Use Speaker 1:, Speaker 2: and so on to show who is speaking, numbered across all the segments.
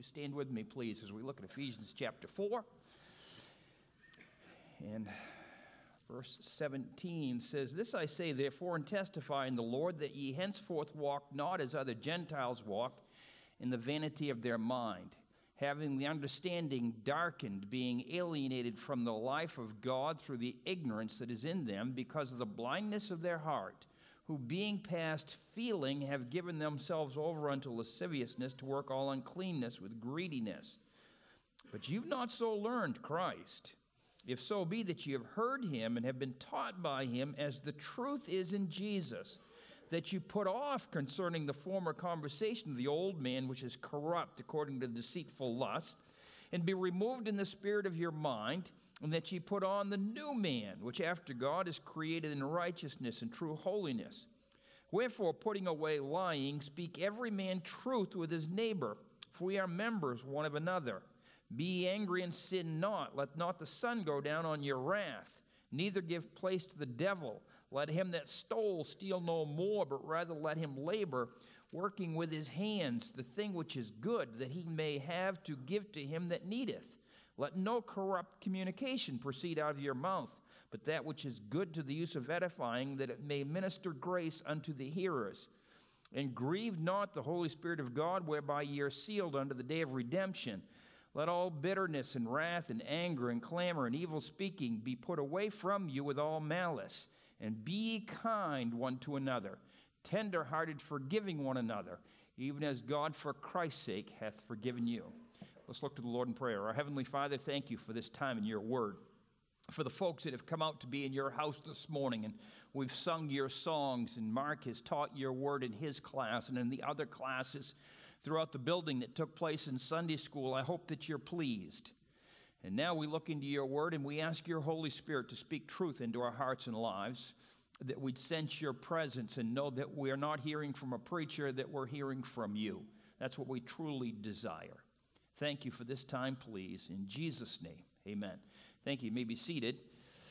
Speaker 1: stand with me, please, as we look at Ephesians chapter 4. And verse 17 says, "This I say, therefore, and testify in the Lord, that ye henceforth walk not as other Gentiles walk, in the vanity of their mind, having the understanding darkened, being alienated from the life of God through the ignorance that is in them, because of the blindness of their heart, who being past feeling have given themselves over unto lasciviousness, to work all uncleanness with greediness. But you've not so learned Christ, if so be that ye have heard him and have been taught by him, as the truth is in Jesus, that you put off concerning the former conversation of the old man, which is corrupt according to deceitful lust, and be removed in the spirit of your mind, and that ye put on the new man, which after God is created in righteousness and true holiness. Wherefore, putting away lying, speak every man truth with his neighbor, for we are members one of another. Be ye angry and sin not. Let not the sun go down on your wrath, neither give place to the devil. Let him that stole steal no more, but rather let him labor, working with his hands the thing which is good, that he may have to give to him that needeth. Let no corrupt communication proceed out of your mouth, but that which is good to the use of edifying, that it may minister grace unto the hearers. And grieve not the Holy Spirit of God, whereby ye are sealed unto the day of redemption. Let all bitterness and wrath and anger and clamor and evil speaking be put away from you with all malice. And be ye kind one to another, tender-hearted, forgiving one another, even as God for Christ's sake hath forgiven you." Let's look to the Lord in prayer. Our Heavenly Father, thank you for this time in your word, for the folks that have come out to be in your house this morning, and we've sung your songs, and Mark has taught your word in his class and in the other classes throughout the building that took place in Sunday school. I hope that you're pleased. And now we look into your word, and we ask your Holy Spirit to speak truth into our hearts and lives, that we'd sense your presence and know that we are not hearing from a preacher, that we're hearing from you. That's what we truly desire. Thank you for this time, please. In Jesus' name, amen. Thank you. You may be seated.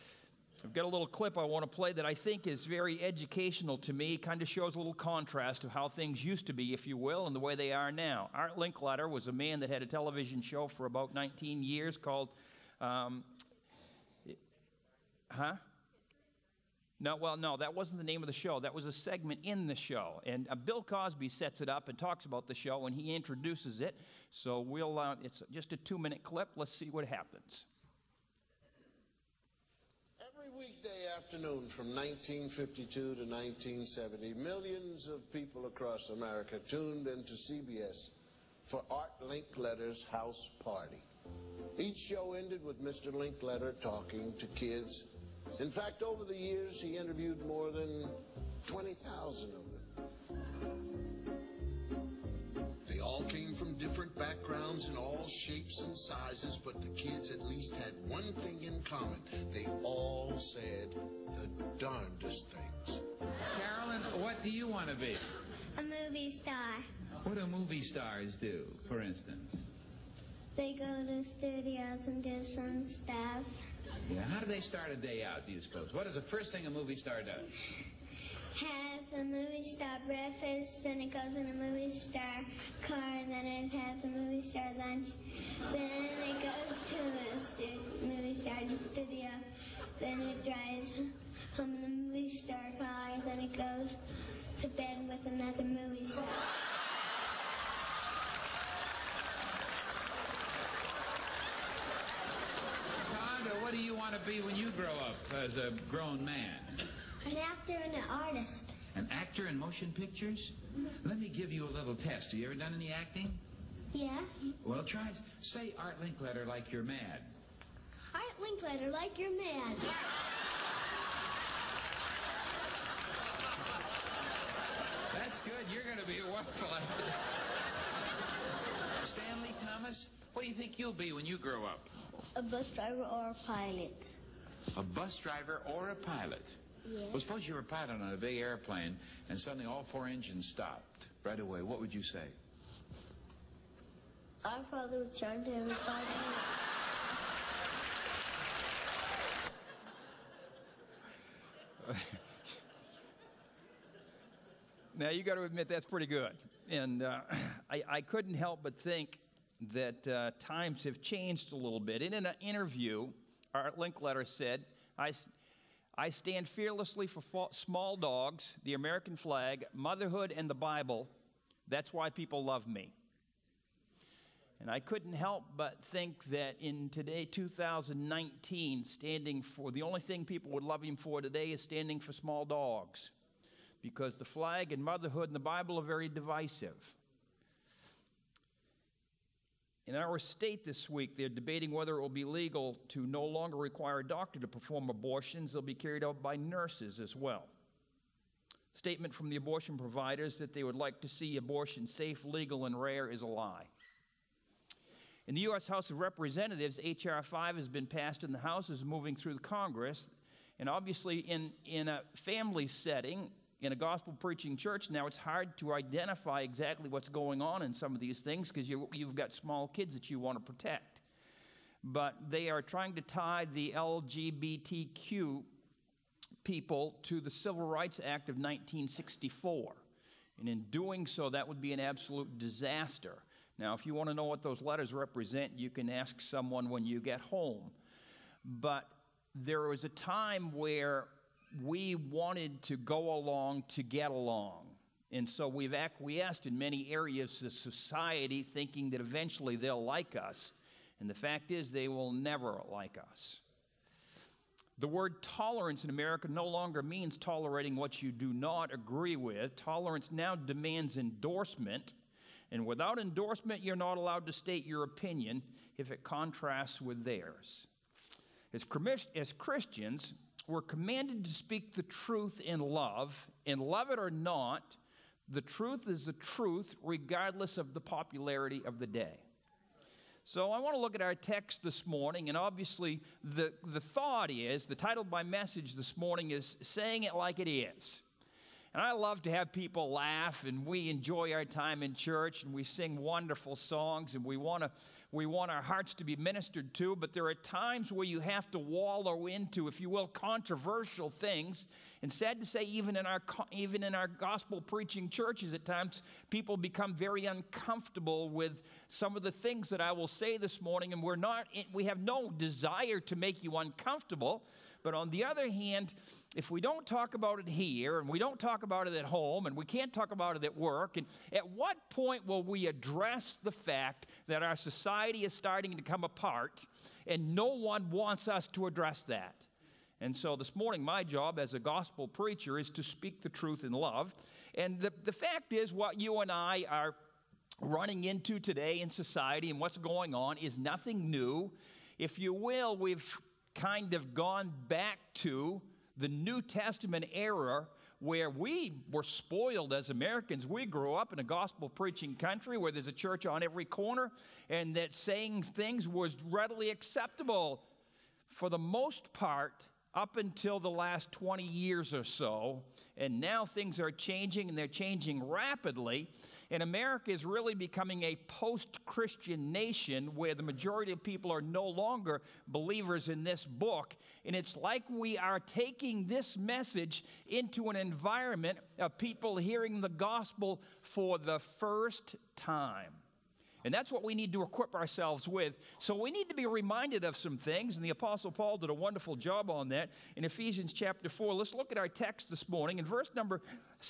Speaker 1: I've got a little clip I want to play that I think is very educational to me. It kind of shows a little contrast of how things used to be, if you will, and the way they are now. Art Linkletter was a man that had a television show for about 19 years called, No, that wasn't the name of the show. That was a segment in the show. And Bill Cosby sets it up and talks about the show, and he introduces it. So it's just a 2-minute clip. Let's see what happens.
Speaker 2: Every weekday afternoon from 1952 to 1970, millions of people across America tuned into CBS for Art Linkletter's house party. Each show ended with Mr. Linkletter talking to kids. In fact, over the years, he interviewed more than 20,000 of them. They all came from different backgrounds in all shapes and sizes, but the kids at least had one thing in common. They all said the darndest things.
Speaker 3: Carolyn, what do you want to be?
Speaker 4: A movie star.
Speaker 3: What do movie stars do, for instance?
Speaker 4: They go to studios and do some stuff.
Speaker 3: Yeah, how do they start a day out, do you suppose? What is the first thing a movie star does?
Speaker 4: Has a movie star breakfast, then it goes in a movie star car, then it has a movie star lunch, then it goes to a movie star studio, then it drives home in the movie star car, then it goes to bed with another movie star.
Speaker 3: Todd, what do you want to be when you grow up as a grown man?
Speaker 4: An actor and an artist.
Speaker 3: An actor in motion pictures? Let me give you a little test. Have you ever done any acting?
Speaker 4: Yeah.
Speaker 3: Well, try it. Say Art Linkletter like you're mad.
Speaker 4: Art Linkletter like you're mad.
Speaker 3: That's good. You're going to be a wonderful actor. Stanley Thomas, what do you think you'll be when you grow up?
Speaker 4: A bus driver or a pilot.
Speaker 3: A bus driver or a pilot?
Speaker 4: Yeah.
Speaker 3: Well, suppose you were a pilot on a big airplane and suddenly all 4 engines stopped right away. What would you say?
Speaker 4: Our father would charge every 5 minutes.
Speaker 1: Now, you got to admit that's pretty good. And I couldn't help but think that times have changed a little bit. In an interview, Art Linkletter said, I stand fearlessly for small dogs, the American flag, motherhood, and the Bible. That's why people love me. And I couldn't help but think that in today, 2019, standing for, the only thing people would love him for today is standing for small dogs, because the flag and motherhood and the Bible are very divisive. In our state this week, they're debating whether it will be legal to no longer require a doctor to perform abortions. They'll be carried out by nurses as well. Statement from the abortion providers that they would like to see abortion safe, legal, and rare is a lie. In the U.S. House of Representatives, H.R. 5 has been passed in the House, is moving through the Congress, and obviously in a family setting, in a gospel-preaching church now, it's hard to identify exactly what's going on in some of these things because you've got small kids that you want to protect. But they are trying to tie the LGBTQ people to the Civil Rights Act of 1964. And in doing so, that would be an absolute disaster. Now, if you want to know what those letters represent, you can ask someone when you get home. But there was a time where we wanted to go along to get along. And so we've acquiesced in many areas of society thinking that eventually they'll like us. And the fact is, they will never like us. The word tolerance in America no longer means tolerating what you do not agree with. Tolerance now demands endorsement. And without endorsement, you're not allowed to state your opinion if it contrasts with theirs. As Christians, we're commanded to speak the truth in love, and love it or not, the truth is the truth regardless of the popularity of the day. So I want to look at our text this morning, and obviously the thought is, the title of my message this morning is Saying It Like It Is. And I love to have people laugh, and we enjoy our time in church, and we sing wonderful songs, and we want our hearts to be ministered to, but there are times where you have to wallow into, if you will, controversial things. And sad to say, even in our gospel preaching churches, at times people become very uncomfortable with some of the things that I will say this morning, and we have no desire to make you uncomfortable. But on the other hand, if we don't talk about it here, and we don't talk about it at home, and we can't talk about it at work, and at what point will we address the fact that our society is starting to come apart, and no one wants us to address that? And so this morning, my job as a gospel preacher is to speak the truth in love. And the fact is, what you and I are running into today in society and what's going on is nothing new. If you will, we've kind of gone back to the New Testament era where we were spoiled as Americans. We grew up in a gospel-preaching country where there's a church on every corner, and that saying things was readily acceptable for the most part up until the last 20 years or so. And now things are changing, and they're changing rapidly. And America is really becoming a post-Christian nation where the majority of people are no longer believers in this book. And it's like we are taking this message into an environment of people hearing the gospel for the first time. And that's what we need to equip ourselves with. So we need to be reminded of some things, and the Apostle Paul did a wonderful job on that in Ephesians chapter 4. Let's look at our text this morning. In verse number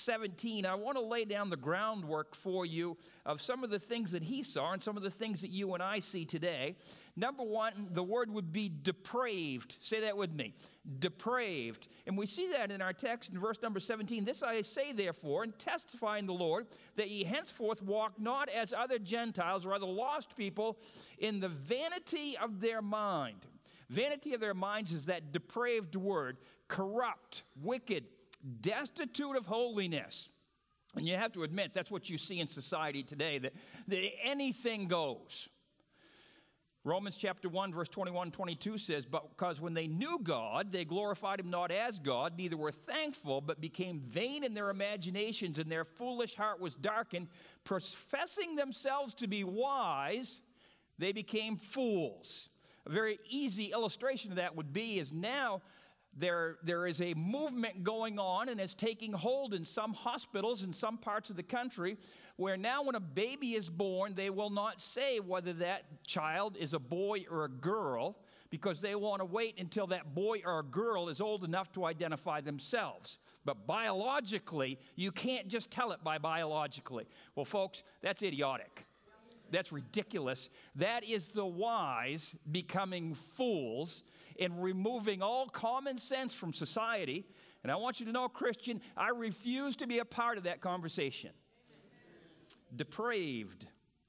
Speaker 1: 17, I want to lay down the groundwork for you of some of the things that he saw and some of the things that you and I see today. Number one, the word would be depraved. Say that with me. Depraved. And we see that in our text in verse number 17. This I say, therefore, and testify in the Lord, that ye henceforth walk not as other Gentiles or other lost people in the vanity of their mind. Vanity of their minds is that depraved word. Corrupt, wicked, destitute of holiness. And you have to admit, that's what you see in society today, that anything goes. Romans chapter 1, verse 21-22 says, but because when they knew God, they glorified him not as God, neither were thankful, but became vain in their imaginations, and their foolish heart was darkened. Professing themselves to be wise, they became fools. A very easy illustration of that would be is now There is a movement going on, and it's taking hold in some hospitals in some parts of the country, where now when a baby is born, they will not say whether that child is a boy or a girl, because they want to wait until that boy or girl is old enough to identify themselves. But biologically, you can't just tell it by biologically. Well, folks, that's idiotic. That's ridiculous. That is the wise becoming fools and removing all common sense from society. And I want you to know, Christian, I refuse to be a part of that conversation. Depraved.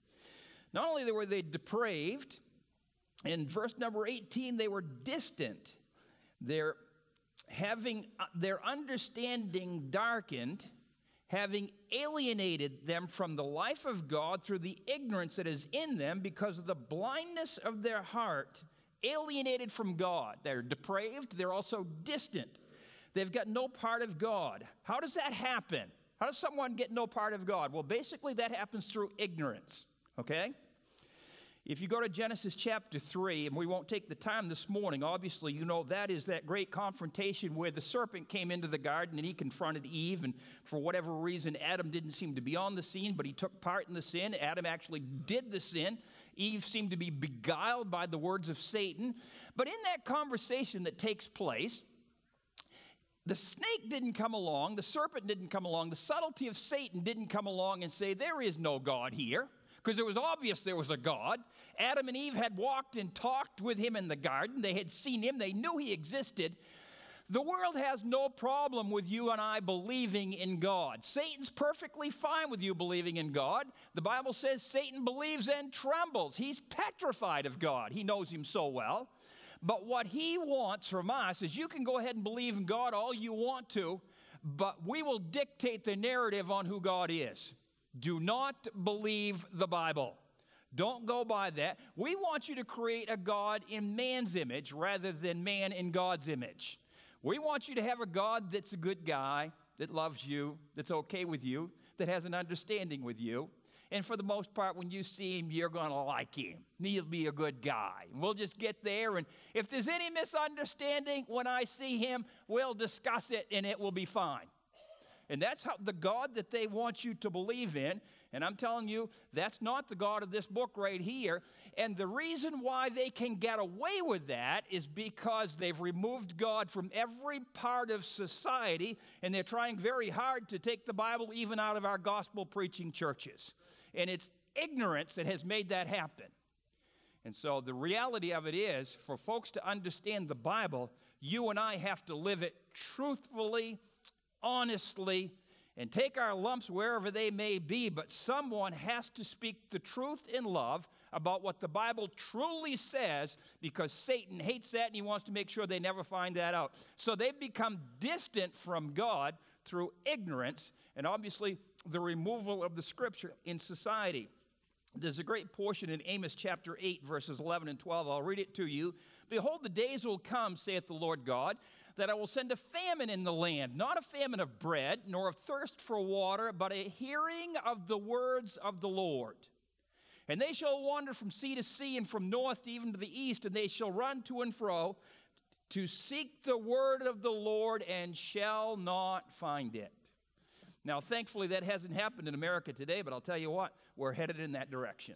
Speaker 1: Not only were they depraved, in verse number 18, they were distant. They're having their understanding darkened, having alienated them from the life of God through the ignorance that is in them because of the blindness of their heart, alienated from God. They're depraved. They're also distant. They've got no part of God. How does that happen? How does someone get no part of God? Well, basically that happens through ignorance, okay? If you go to Genesis chapter 3, and we won't take the time this morning, obviously, you know that is that great confrontation where the serpent came into the garden and he confronted Eve, and for whatever reason, Adam didn't seem to be on the scene, but he took part in the sin. Adam actually did the sin. Eve seemed to be beguiled by the words of Satan. But in that conversation that takes place, the snake didn't come along, the serpent didn't come along, the subtlety of Satan didn't come along and say, there is no God here. Because it was obvious there was a God. Adam and Eve had walked and talked with him in the garden. They had seen him. They knew he existed. The world has no problem with you and I believing in God. Satan's perfectly fine with you believing in God. The Bible says Satan believes and trembles. He's petrified of God. He knows him so well. But what he wants from us is you can go ahead and believe in God all you want to, but we will dictate the narrative on who God is. Do not believe the Bible. Don't go by that. We want you to create a God in man's image rather than man in God's image. We want you to have a God that's a good guy, that loves you, that's okay with you, that has an understanding with you. And for the most part, when you see him, you're going to like him. He'll be a good guy. We'll just get there, and if there's any misunderstanding, when I see him, we'll discuss it, and it will be fine. And that's how the God that they want you to believe in. And I'm telling you, that's not the God of this book right here. And the reason why they can get away with that is because they've removed God from every part of society, and they're trying very hard to take the Bible even out of our gospel-preaching churches. And it's ignorance that has made that happen. And so the reality of it is, for folks to understand the Bible, you and I have to live it truthfully, honestly, and take our lumps wherever they may be, but someone has to speak the truth in love about what the Bible truly says, because Satan hates that and he wants to make sure they never find that out. So they've become distant from God through ignorance and obviously the removal of the Scripture in society. There's a great portion in Amos chapter 8, verses 11 and 12. I'll read it to you. Behold, the days will come, saith the Lord God, that I will send a famine in the land, not a famine of bread, nor of thirst for water, but a hearing of the words of the Lord. And they shall wander from sea to sea, and from north even to the east, and they shall run to and fro to seek the word of the Lord, and shall not find it. Now, thankfully, that hasn't happened in America today, but I'll tell you what, we're headed in that direction.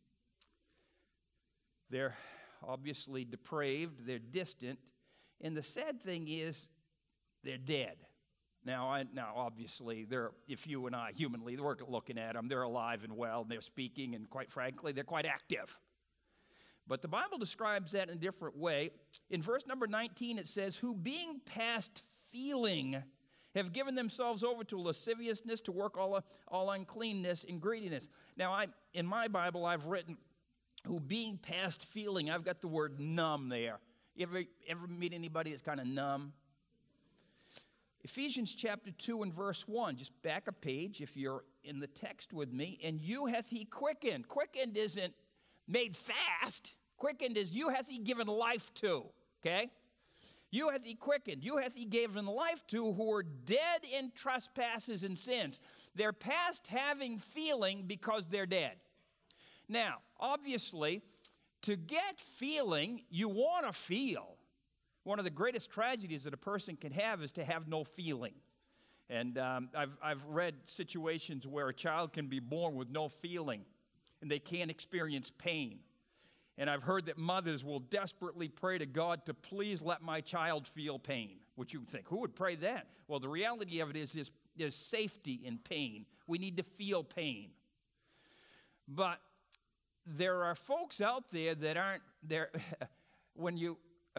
Speaker 1: They're obviously depraved, they're distant, and the sad thing is, they're dead. Now, obviously, if you and I, humanly, we're looking at them, they're alive and well, and they're speaking, and quite frankly, they're quite active. But the Bible describes that in a different way. In verse number 19, it says, who being past feeling have given themselves over to lasciviousness, to work all uncleanness and greediness. Now, in my Bible, I've written, who being past feeling, I've got the word numb there. You ever meet anybody that's kind of numb? Ephesians chapter 2 and verse 1, just back a page if you're in the text with me. And you hath he quickened. Quickened isn't made fast. Quickened is you hath he given life to, okay? You hath he quickened. You hath he given life to who were dead in trespasses and sins. They're past having feeling because they're dead. Now, obviously, to get feeling, you want to feel. One of the greatest tragedies that a person can have is to have no feeling. And I've read situations where a child can be born with no feeling, and they can't experience pain. And I've heard that mothers will desperately pray to God to please let my child feel pain, which you would think, who would pray that? Well, the reality of it is there's safety in pain. We need to feel pain. But there are folks out there that aren't there. When you,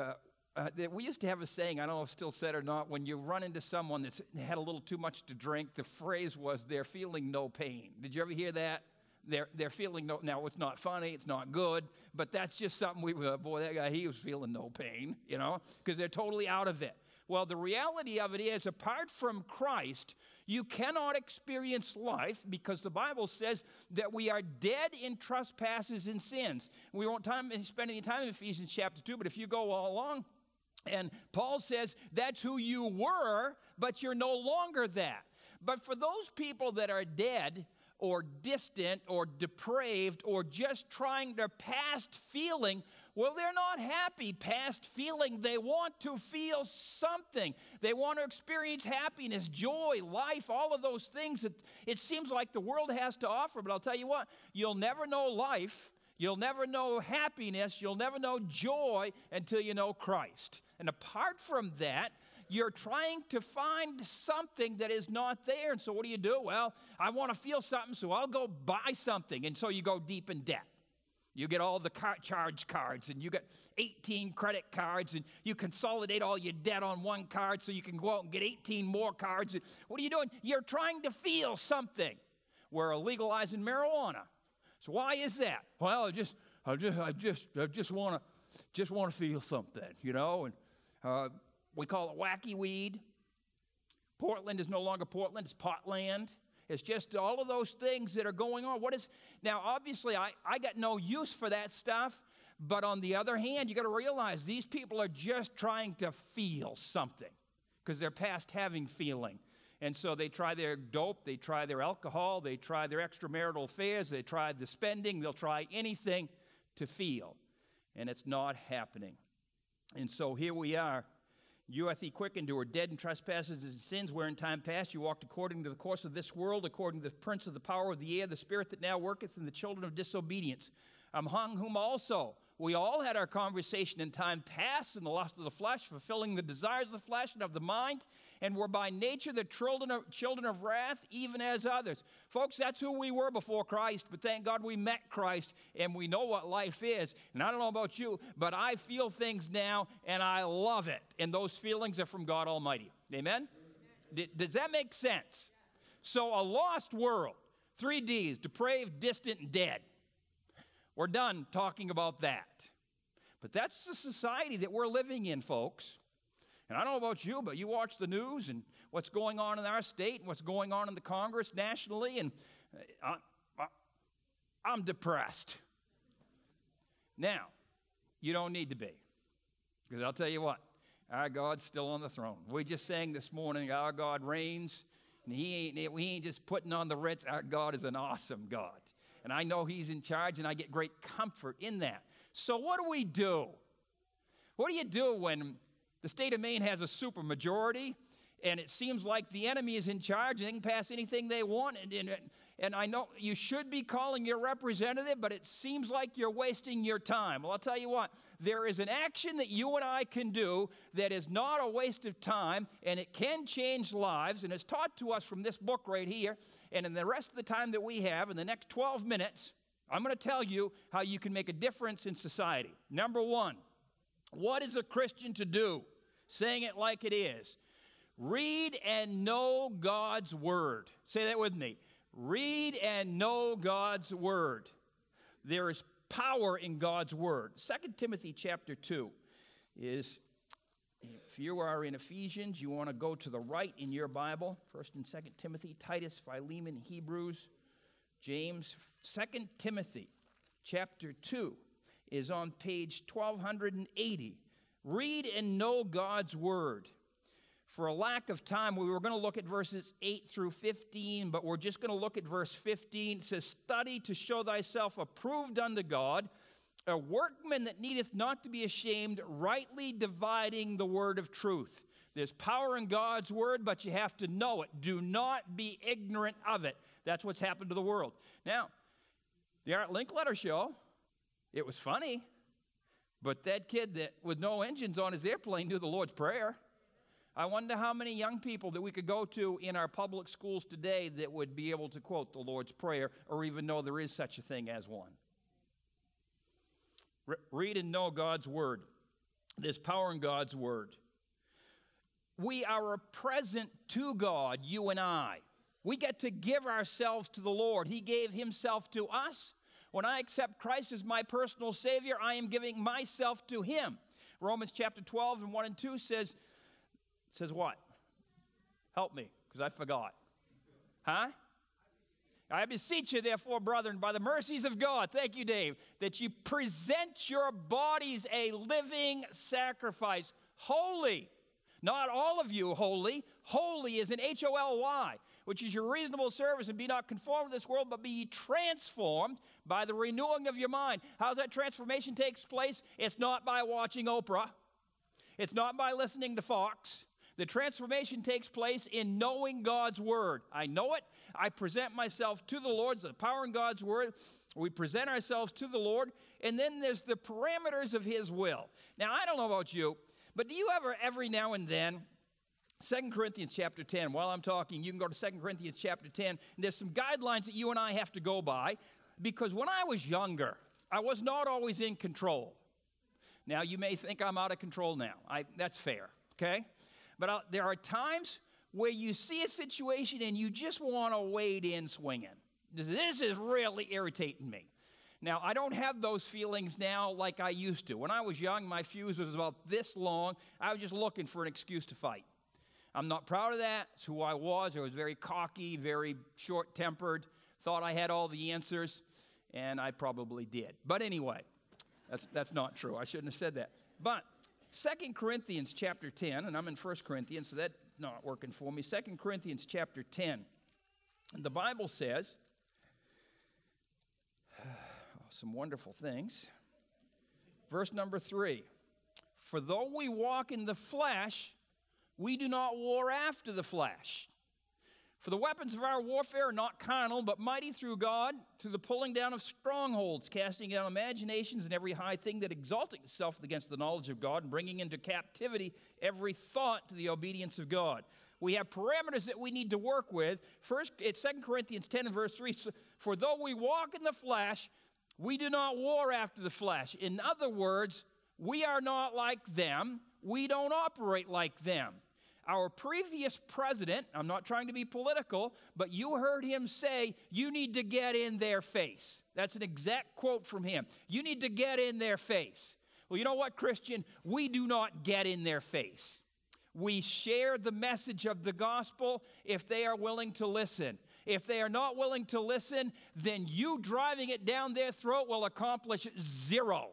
Speaker 1: we used to have a saying, I don't know if it's still said or not, when you run into someone that's had a little too much to drink, the phrase was, they're feeling no pain. Did you ever hear that? They're feeling no, now it's not funny, it's not good, but that's just something boy, that guy, he was feeling no pain, because they're totally out of it. Well, the reality of it is, apart from Christ, you cannot experience life, because the Bible says that we are dead in trespasses and sins. We won't spend any time in Ephesians chapter 2, but if you go all along, and Paul says that's who you were, but you're no longer that. But for those people that are dead, or distant, or depraved, or just trying their past feeling, well, they're not happy past feeling. They want to feel something. They want to experience happiness, joy, life, all of those things that it seems like the world has to offer. But I'll tell you what, you'll never know life, you'll never know happiness, you'll never know joy until you know Christ. And apart from that, you're trying to find something that is not there. And so what do? Well, I want to feel something, so I'll go buy something. And so you go deep in debt. You get all the charge cards, and you get 18 credit cards, and you consolidate all your debt on one card so you can go out and get 18 more cards. What are you doing? You're trying to feel something. We're legalizing marijuana. So why is that? Well, I just want to feel something, And we call it wacky weed. Portland is no longer Portland, it's Potland. It's just all of those things that are going on. Now, obviously, I got no use for that stuff, but on the other hand, you got to realize these people are just trying to feel something because they're past having feeling. And so they try their dope, they try their alcohol, they try their extramarital affairs, they try the spending, they'll try anything to feel. And it's not happening. And so here we are. You hath he quickened who are dead in trespasses and sins, where in time past you walked according to the course of this world, according to the prince of the power of the air, the spirit that now worketh in the children of disobedience, among whom also we all had our conversation in time past in the lust of the flesh, fulfilling the desires of the flesh and of the mind, and were by nature the children of wrath, even as others. Folks, that's who we were before Christ, but thank God we met Christ, and we know what life is. And I don't know about you, but I feel things now, and I love it. And those feelings are from God Almighty. Amen? Does that make sense? So a lost world, 3 Ds, depraved, distant, and dead. We're done talking about that. But that's the society that we're living in, folks. And I don't know about you, but you watch the news and what's going on in our state and what's going on in the Congress nationally, and I'm depressed. Now, you don't need to be. Because I'll tell you what, our God's still on the throne. We just sang this morning, our God reigns, and we ain't just putting on the Ritz. Our God is an awesome God. And I know he's in charge, and I get great comfort in that. So what do we do? What do you do when the state of Maine has a supermajority, and it seems like the enemy is in charge, and they can pass anything they want? And I know you should be calling your representative, but it seems like you're wasting your time. Well, I'll tell you what. There is an action that you and I can do that is not a waste of time, and it can change lives, and it's taught to us from this book right here. And in the rest of the time that we have, in the next 12 minutes, I'm going to tell you how you can make a difference in society. Number one, what is a Christian to do? Saying it like it is. Read and know God's word. Say that with me. Read and know God's word. There is power in God's word. 2 Timothy chapter 2 is, if you are in Ephesians, you want to go to the right in your Bible. 1 and 2 Timothy, Titus, Philemon, Hebrews, James. 2 Timothy chapter 2 is on page 1280. Read and know God's word. For a lack of time, we were going to look at verses 8 through 15, but we're just going to look at verse 15. It says, study to show thyself approved unto God, a workman that needeth not to be ashamed, rightly dividing the word of truth. There's power in God's word, but you have to know it. Do not be ignorant of it. That's what's happened to the world. Now, the Art Linkletter show, it was funny, but that kid that with no engines on his airplane knew the Lord's Prayer. I wonder how many young people that we could go to in our public schools today that would be able to quote the Lord's Prayer or even know there is such a thing as one. Read and know God's word. There's power in God's word. We are a present to God, you and I. We get to give ourselves to the Lord. He gave himself to us. When I accept Christ as my personal Savior, I am giving myself to him. Romans chapter 12 and 1 and 2 says what? Help me, because I forgot. Huh? I beseech you, therefore, brethren, by the mercies of God, thank you, Dave, that you present your bodies a living sacrifice, holy. Not all of you holy. Holy is an H-O-L-Y, which is your reasonable service, and be not conformed to this world, but be ye transformed by the renewing of your mind. How that transformation takes place? It's not by watching Oprah. It's not by listening to Fox. The transformation takes place in knowing God's word. I know it. I present myself to the Lord. It's the power in God's word. We present ourselves to the Lord. And then there's the parameters of his will. Now, I don't know about you, but do you ever, every now and then, 2 Corinthians chapter 10, while I'm talking, you can go to 2 Corinthians chapter 10, and there's some guidelines that you and I have to go by, because when I was younger, I was not always in control. Now, you may think I'm out of control now. That's fair, okay? But there are times where you see a situation and you just want to wade in swinging. This is really irritating me. Now, I don't have those feelings now like I used to. When I was young, my fuse was about this long. I was just looking for an excuse to fight. I'm not proud of that. It's who I was. I was very cocky, very short-tempered, thought I had all the answers, and I probably did. But anyway, that's not true. I shouldn't have said that. But 2 Corinthians chapter 10, and I'm in 1 Corinthians, so that's not working for me. 2 Corinthians chapter 10. The Bible says some wonderful things. Verse number 3. For though we walk in the flesh, we do not war after the flesh. For the weapons of our warfare are not carnal, but mighty through God, to the pulling down of strongholds, casting down imaginations and every high thing that exalteth itself against the knowledge of God, and bringing into captivity every thought to the obedience of God. We have parameters that we need to work with. First, it's 2 Corinthians 10 and verse 3. For though we walk in the flesh, we do not war after the flesh. In other words, we are not like them. We don't operate like them. Our previous president, I'm not trying to be political, but you heard him say, you need to get in their face. That's an exact quote from him. You need to get in their face. Well, you know what, Christian? We do not get in their face. We share the message of the gospel if they are willing to listen. If they are not willing to listen, then you driving it down their throat will accomplish zero.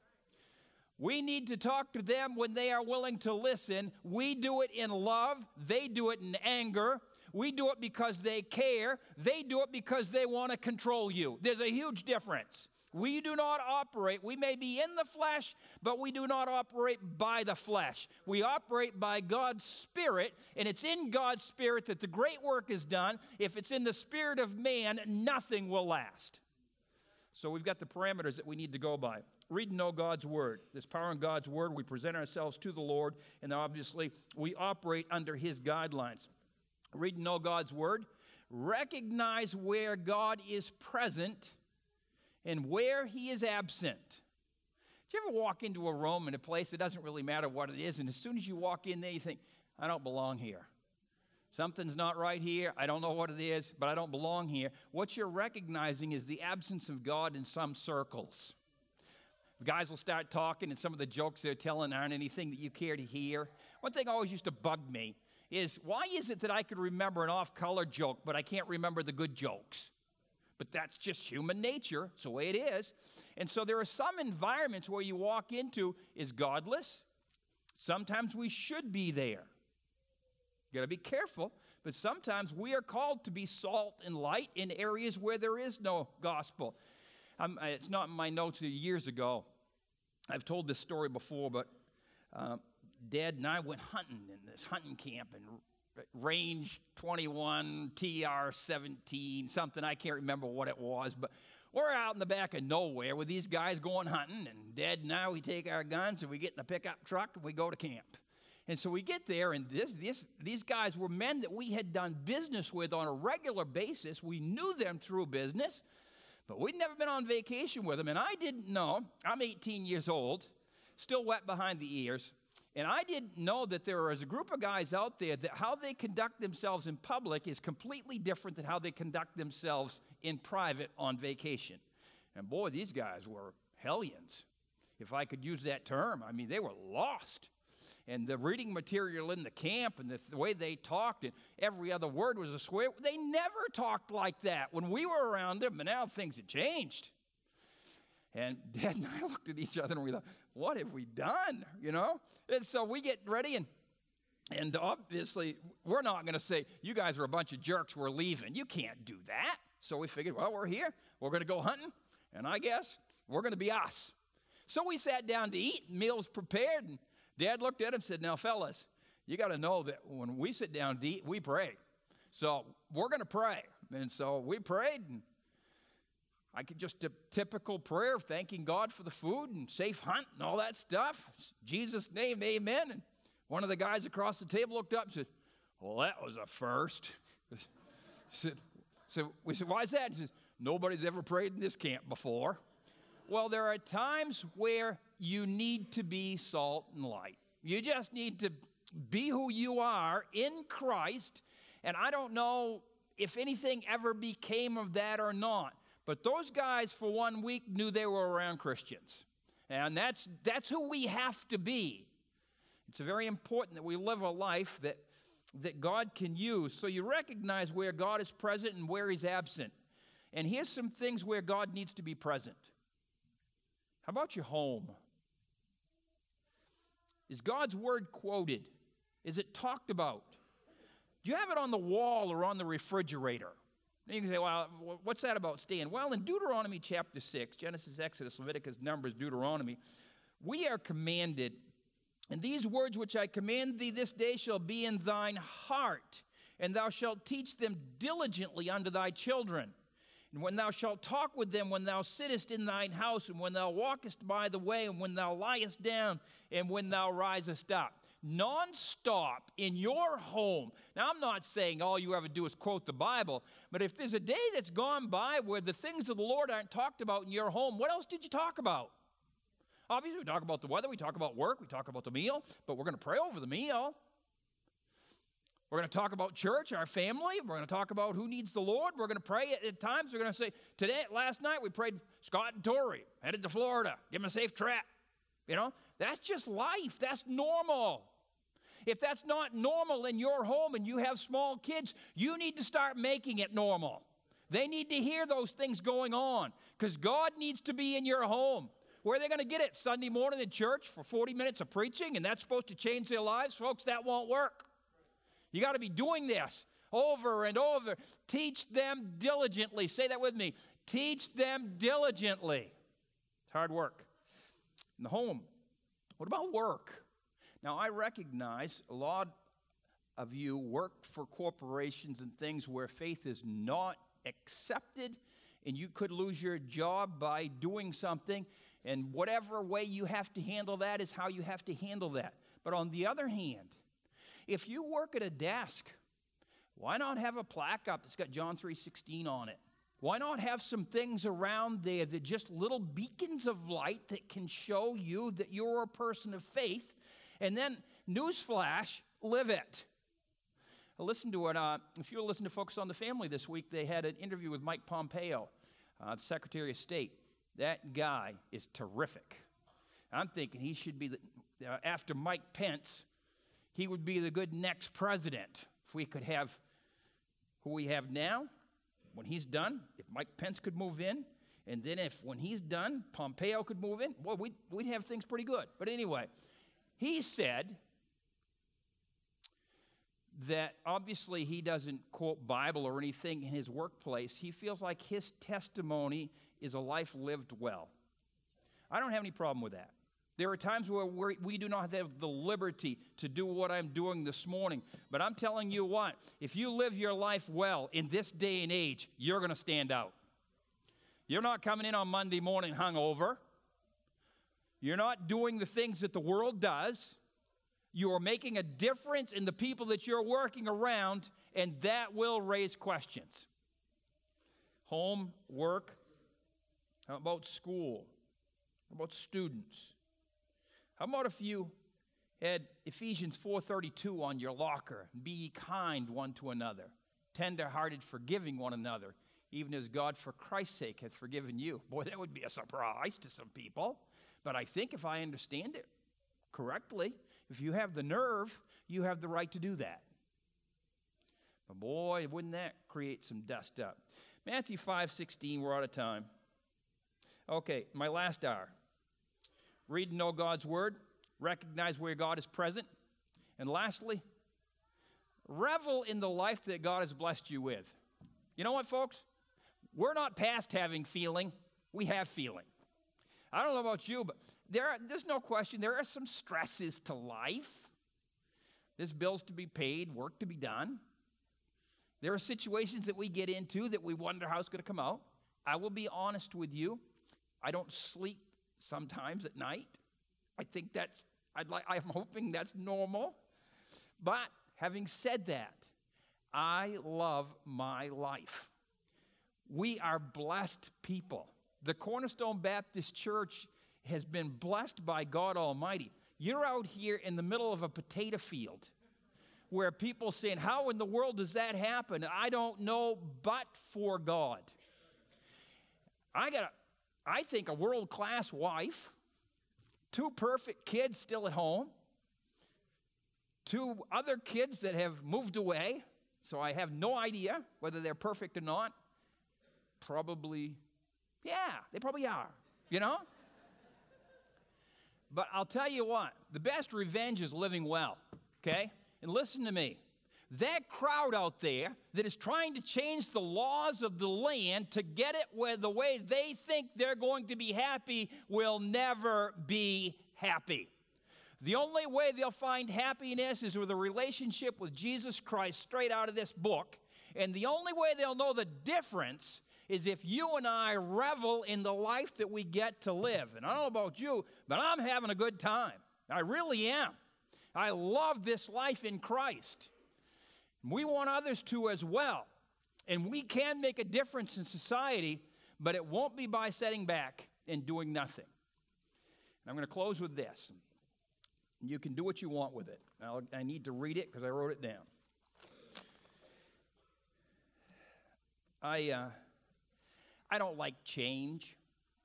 Speaker 1: We need to talk to them when they are willing to listen. We do it in love. They do it in anger. We do it because they care. They do it because they want to control you. There's a huge difference. We do not operate. We may be in the flesh, but we do not operate by the flesh. We operate by God's Spirit, and it's in God's Spirit that the great work is done. If it's in the spirit of man, nothing will last. So we've got the parameters that we need to go by. Read and know God's word. There's power in God's word. We present ourselves to the Lord, and obviously we operate under his guidelines. Read and know God's word. Recognize where God is present and where he is absent. Do you ever walk into a room in a place, it doesn't really matter what it is, and as soon as you walk in there, you think, I don't belong here. Something's not right here. I don't know what it is, but I don't belong here. What you're recognizing is the absence of God in some circles. Guys will start talking, and some of the jokes they're telling aren't anything that you care to hear. One thing always used to bug me is, why is it that I could remember an off-color joke, but I can't remember the good jokes? But that's just human nature. It's the way it is. And so there are some environments where you walk into is godless. Sometimes we should be there. You got to be careful. But sometimes we are called to be salt and light in areas where there is no gospel. It's not in my notes years ago. I've told this story before, but Dad and I went hunting in this hunting camp in Range 21, TR 17, something. I can't remember what it was, but we're out in the back of nowhere with these guys going hunting, and Dad and I, we take our guns and we get in the pickup truck and we go to camp. And so we get there, and these guys were men that we had done business with on a regular basis. We knew them through business, but we'd never been on vacation with them, and I didn't know. I'm 18 years old, still wet behind the ears, and I didn't know that there was a group of guys out there that how they conduct themselves in public is completely different than how they conduct themselves in private on vacation. And boy, these guys were hellions, if I could use that term. I mean, they were lost. And the reading material in the camp and the way they talked, and every other word was a swear. They never talked like that when we were around them, but now things had changed. And Dad and I looked at each other and we thought, what have we done, you know? And so we get ready, and obviously we're not going to say, you guys are a bunch of jerks, we're leaving. You can't do that. So we figured, well, we're here, we're going to go hunting, and I guess we're going to be us. So we sat down to eat, meals prepared, and Dad looked at him and said, now, fellas, you got to know that when we sit down to eat, we pray. So we're going to pray. And so we prayed, and I could just a typical prayer, thanking God for the food and safe hunt and all that stuff. Jesus' name, amen. And one of the guys across the table looked up and said, well, that was a first. So we said, why is that? He says, nobody's ever prayed in this camp before. Well, there are times where you need to be salt and light. You just need to be who you are in Christ. And I don't know if anything ever became of that or not. But those guys, for 1 week, knew they were around Christians. And that's who we have to be. It's very important that we live a life that God can use. So you recognize where God is present and where he's absent. And here's some things where God needs to be present. How about your home? Is God's word quoted? Is it talked about? Do you have it on the wall or on the refrigerator? And you can say, well, what's that about, Stan? Well, in Deuteronomy chapter 6, Genesis, Exodus, Leviticus, Numbers, Deuteronomy, we are commanded, and these words which I command thee this day shall be in thine heart, and thou shalt teach them diligently unto thy children. And when thou shalt talk with them, when thou sittest in thine house, and when thou walkest by the way, and when thou liest down, and when thou risest up. Non-stop in your home. Now, I'm not saying all you ever do is quote the Bible, but if there's a day that's gone by where the things of the Lord aren't talked about in your home, what else did you talk about? Obviously, we talk about the weather, we talk about work, we talk about the meal, but we're going to pray over the meal. We're going to talk about church, our family. We're going to talk about who needs the Lord. We're going to pray at times. We're going to say, last night we prayed Scott and Tori, headed to Florida. Give them a safe trip. You know, that's just life. That's normal. If that's not normal in your home and you have small kids, you need to start making it normal. They need to hear those things going on because God needs to be in your home. Where are they going to get it? Sunday morning in church for 40 minutes of preaching and that's supposed to change their lives? Folks, that won't work. You got to be doing this over and over. Teach them diligently. Say that with me. Teach them diligently. It's hard work. In the home. What about work? Now, I recognize a lot of you work for corporations and things where faith is not accepted, and you could lose your job by doing something, and whatever way you have to handle that is how you have to handle that. But on the other hand, if you work at a desk, why not have a plaque up that's got John 3:16 on it? Why not have some things around there that just little beacons of light that can show you that you're a person of faith? And then, newsflash, live it. I listened to it. If you listen to Focus on the Family this week, they had an interview with Mike Pompeo, the Secretary of State. That guy is terrific. I'm thinking he should be, after Mike Pence, he would be the good next president. If we could have who we have now, when he's done, if Mike Pence could move in, and then when he's done, Pompeo could move in, well, we'd have things pretty good. But anyway, he said that obviously he doesn't quote Bible or anything in his workplace. He feels like his testimony is a life lived well. I don't have any problem with that. There are times where we do not have the liberty to do what I'm doing this morning. But I'm telling you what, if you live your life well in this day and age, you're going to stand out. You're not coming in on Monday morning hungover. You're not doing the things that the world does. You are making a difference in the people that you're working around, and that will raise questions. Home, work, how about school? How about students? How about if you had Ephesians 4:32 on your locker? Be ye kind one to another, tender-hearted, forgiving one another, even as God for Christ's sake hath forgiven you. Boy, that would be a surprise to some people. But I think if I understand it correctly, if you have the nerve, you have the right to do that. But boy, wouldn't that create some dust up. Matthew 5:16, we're out of time. Okay, my last hour. Read and know God's word. Recognize where God is present. And lastly, revel in the life that God has blessed you with. You know what, folks? We're not past having feeling. We have feeling. I don't know about you, but there's no question there are some stresses to life. There's bills to be paid, work to be done. There are situations that we get into that we wonder how it's going to come out. I will be honest with you. I don't sleep sometimes at night. I think I'm hoping that's normal. But having said that, I love my life. We are blessed people. The Cornerstone Baptist Church has been blessed by God Almighty. You're out here in the middle of a potato field where people saying, how in the world does that happen? I don't know, but for God. I think a world-class wife, 2 perfect kids still at home, 2 other kids that have moved away, so I have no idea whether they're perfect or not. Probably, yeah, they probably are, you know? But I'll tell you what, the best revenge is living well, okay? And listen to me. That crowd out there that is trying to change the laws of the land to get it where the way they think they're going to be happy will never be happy. The only way they'll find happiness is with a relationship with Jesus Christ straight out of this book. And the only way they'll know the difference is if you and I revel in the life that we get to live. And I don't know about you, but I'm having a good time. I really am. I love this life in Christ. We want others to as well. And we can make a difference in society, but it won't be by sitting back and doing nothing. And I'm going to close with this. You can do what you want with it. I need to read it because I wrote it down. I don't like change.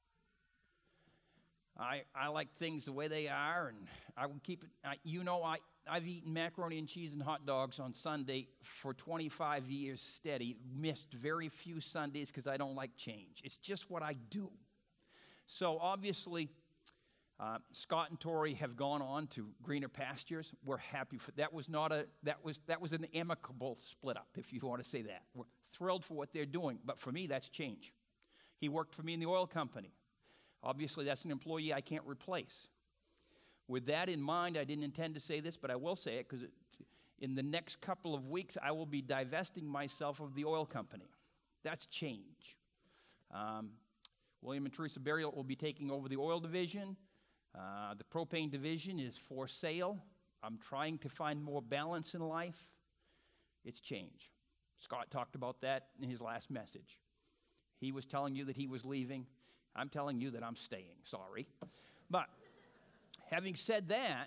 Speaker 1: I like things the way they are, and I will keep it. I've eaten macaroni and cheese and hot dogs on Sunday for 25 years steady, missed very few Sundays because I don't like change. It's just what I do. So obviously, Scott and Tori have gone on to greener pastures. We're happy for that. That was an amicable split up, if you want to say that. We're thrilled for what they're doing, but for me, that's change. He worked for me in the oil company. Obviously, that's an employee I can't replace. With that in mind, I didn't intend to say this, but I will say it because in the next couple of weeks, I will be divesting myself of the oil company. That's change. William and Teresa Berriot will be taking over the oil division. The propane division is for sale. I'm trying to find more balance in life. It's change. Scott talked about that in his last message. He was telling you that he was leaving. I'm telling you that I'm staying. Sorry. But having said that,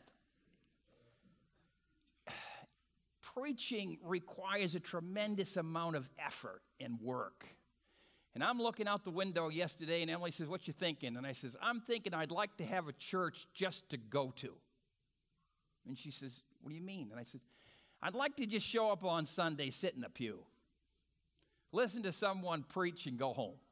Speaker 1: preaching requires a tremendous amount of effort and work. And I'm looking out the window yesterday, and Emily says, "What you thinking?" And I says, "I'm thinking I'd like to have a church just to go to." And she says, "What do you mean?" And I said, "I'd like to just show up on Sunday, sit in the pew, listen to someone preach, and go home."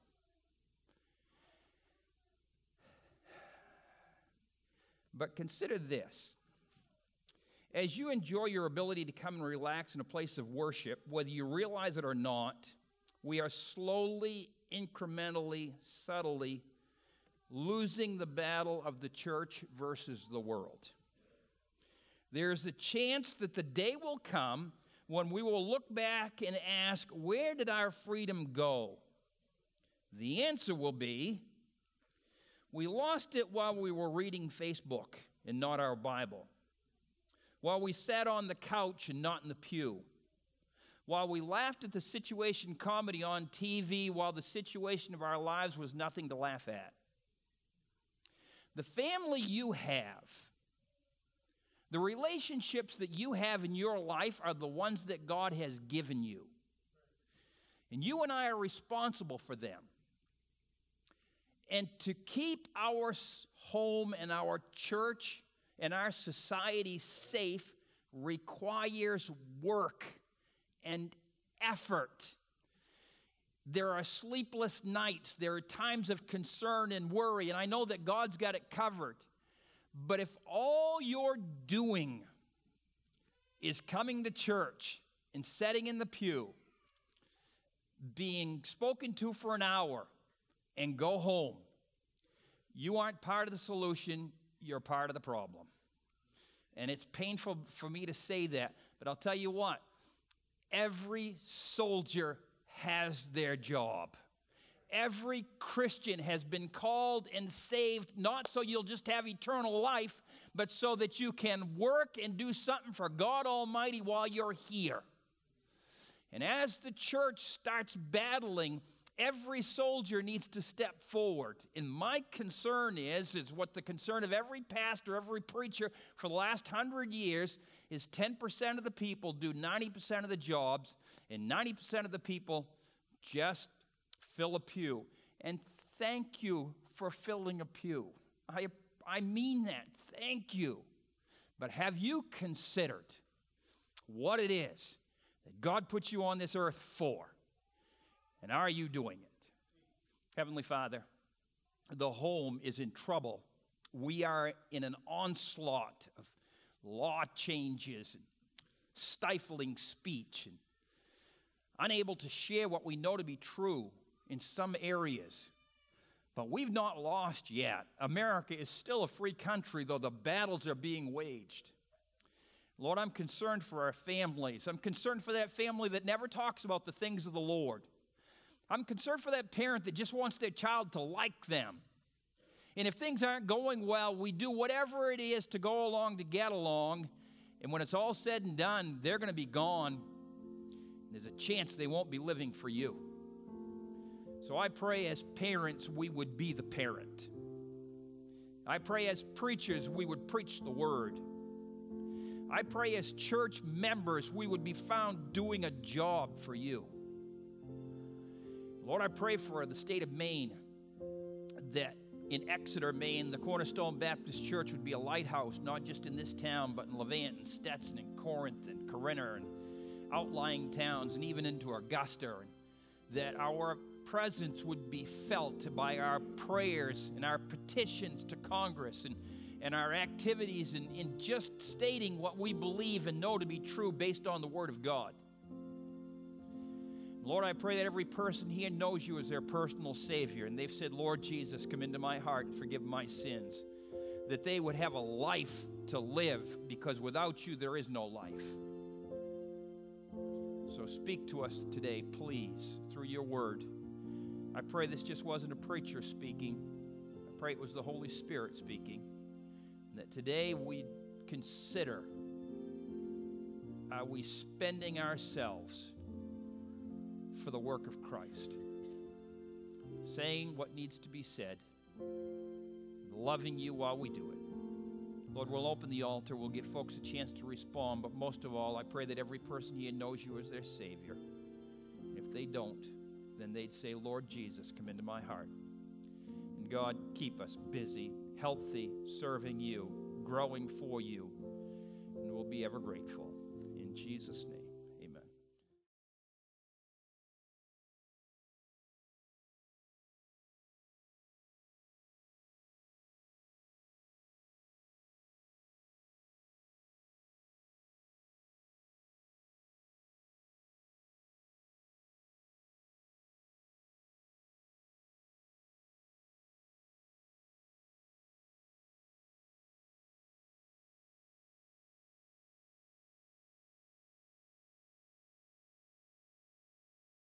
Speaker 1: But consider this. As you enjoy your ability to come and relax in a place of worship, whether you realize it or not, we are slowly incrementally, subtly, losing the battle of the church versus the world. There's a chance that the day will come when we will look back and ask, where did our freedom go? The answer will be, we lost it while we were reading Facebook and not our Bible, while we sat on the couch and not in the pew, while we laughed at the situation comedy on TV while the situation of our lives was nothing to laugh at. The family you have, the relationships that you have in your life are the ones that God has given you. And you and I are responsible for them. And to keep our home and our church and our society safe requires work and effort. There are sleepless nights. There are times of concern and worry, and I know that God's got it covered. But if all you're doing is coming to church and sitting in the pew, being spoken to for an hour, and go home, you aren't part of the solution, you're part of the problem. And it's painful for me to say that, but I'll tell you what, every soldier has their job. Every Christian has been called and saved, not so you'll just have eternal life, but so that you can work and do something for God Almighty while you're here. And as the church starts battling, every soldier needs to step forward. And my concern is what the concern of every pastor, every preacher for the last 100 years is 10% of the people do 90% of the jobs, and 90% of the people just fill a pew. And thank you for filling a pew. I mean that. Thank you. But have you considered what it is that God put you on this earth for? And are you doing it? Heavenly Father, the home is in trouble. We are in an onslaught of law changes and stifling speech and unable to share what we know to be true in some areas. But we've not lost yet. America is still a free country, though the battles are being waged. Lord, I'm concerned for our families. I'm concerned for that family that never talks about the things of the Lord. I'm concerned for that parent that just wants their child to like them. And if things aren't going well, we do whatever it is to go along to get along. And when it's all said and done, they're going to be gone. There's a chance they won't be living for you. So I pray as parents, we would be the parent. I pray as preachers, we would preach the word. I pray as church members, we would be found doing a job for you. Lord, I pray for the state of Maine, that in Exeter, Maine, the Cornerstone Baptist Church would be a lighthouse, not just in this town, but in Levant and Stetson and Corinth and Corinna and outlying towns and even into Augusta, and that our presence would be felt by our prayers and our petitions to Congress and our activities in just stating what we believe and know to be true based on the Word of God. Lord, I pray that every person here knows you as their personal Savior, and they've said, Lord Jesus, come into my heart and forgive my sins, that they would have a life to live, because without you there is no life. So speak to us today, please, through your word. I pray this just wasn't a preacher speaking. I pray it was the Holy Spirit speaking, and that today we consider, are we spending ourselves for the work of Christ, saying what needs to be said, loving you while we do it. Lord, we'll open the altar, we'll give folks a chance to respond, but most of all, I pray that every person here knows you as their Savior. If they don't, then they'd say, Lord Jesus, come into my heart. And God, keep us busy, healthy, serving you, growing for you, and we'll be ever grateful. In Jesus' name.